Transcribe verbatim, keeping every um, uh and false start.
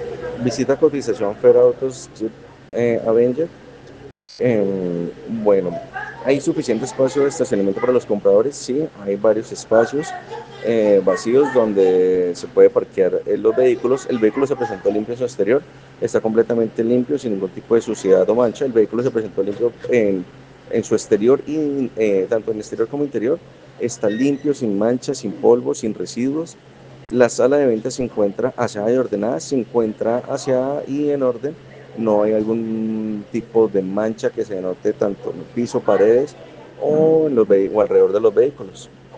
Visita cotización Fair Autos Jeep eh, Avenger. Em, bueno, ¿hay suficiente espacio de estacionamiento para los compradores? Sí, hay varios espacios eh, vacíos donde se puede parquear eh, los vehículos. El vehículo se presentó limpio en su exterior, está completamente limpio, sin ningún tipo de suciedad o mancha. El vehículo se presentó limpio en, en su exterior y eh, tanto en exterior como interior. Está limpio, sin manchas, sin polvo, sin residuos. La sala de ventas se encuentra aseada y ordenada, se encuentra aseada y en orden. No hay algún tipo de mancha que se note tanto en el piso, paredes o, en los vehi- o alrededor de los vehículos.